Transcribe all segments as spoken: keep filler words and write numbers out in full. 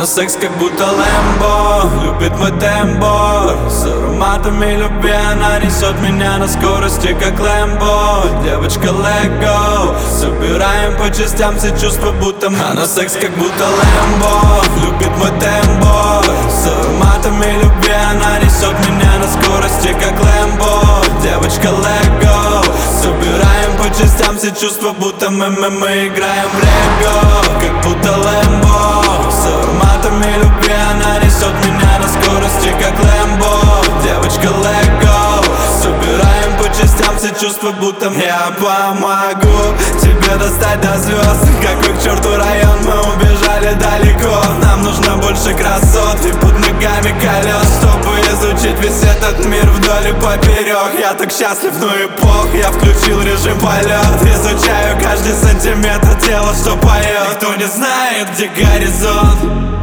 Она секс как будто Лэмбо, любит мой тембо. С ароматами любви она несет меня на скорости как Лэмбо. Девочка Лего, собираем по частям все чувства будто мы. Она секс как будто Лэмбо, любит мой тембо. С ароматами любви она несет меня на скорости как Лэмбо. Девочка Лего, собираем по частям все чувства будто мы, мы, мы играем в Лего. Как будто Лэмбо, с ароматами любви она несет меня на скорости как Лэмбо. Девочка Лего, собираем по частям все чувства будто мы. Я помогу тебе достать до звезд. Какой к черту район, мы убежали далеко. Нам нужно больше красот и под ногами колес, чтобы изучить весь этот мир вдоль и поперек. Я так счастлив, но и пох, я включил режим полет. Изучаю каждый сантиметр тела, что поет. Никто не знает, где горизонт,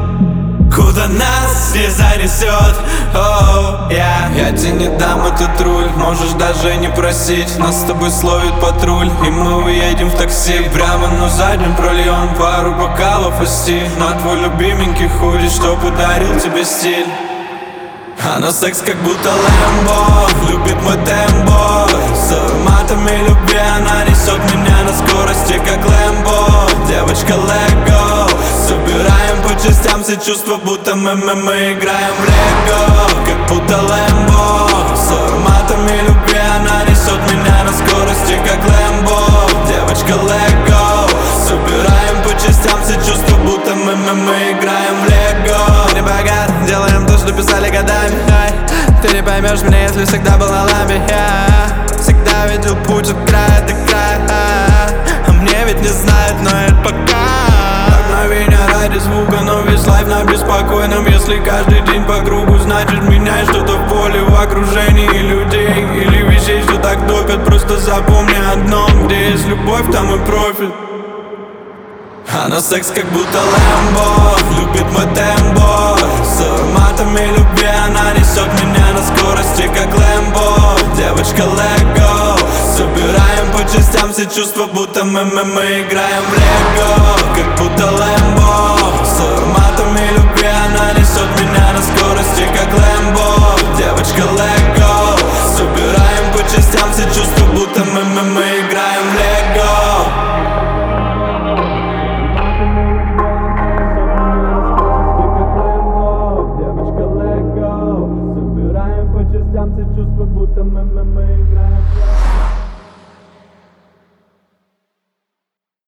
куда нас не занесет. Oh, yeah. Я тебе не дам этот руль, можешь даже не просить. Нас с тобой словит патруль, и мы уедем в такси. Прямо на заднем прольем пару бокалов исти. На твой любименький худи, что подарил тебе стиль. Она секс как будто Лэмбо, любит мой тембо. С ароматами любви она несет меня на скорости как Лэмбо. Девочка Лего, собираем по частям все чувства будто мы, мы, мы играем в Лего. Как будто Лэмбо, с ароматами любви она несет меня на скорости как Лэмбо. Девочка Лего, собираем по частям все чувства будто мы, мы, мы играем в Лего. Мы не богат, делаем то, что писали годами. Ты не поймешь меня, если всегда был на ламбе. Я всегда видел путь от края до края. А мне ведь не знают, но это пока. Вдохновение ради звука, но весь лайф на беспокойном. Если каждый день по кругу, значит меняй что-то в поле, в окружении людей или вещей, что так топят. Просто запомни одно: где есть любовь, там и профиль. Она секс как будто Лэмбо, любит мой тембо. С ароматами любви она несет меня на скорости как Лэмбо. Девочка Лего, собираем по частям все чувства будто мы, мы, мы играем в Лего. Как будто Лэмбо, с ароматами любви она несет меня на скорости как Лэмбо. Девочка Лего, собираем по частям все чувства будто мы, мы, мы играем в Лего. Собираем по частям все чувства будто мы, мы, мы играем.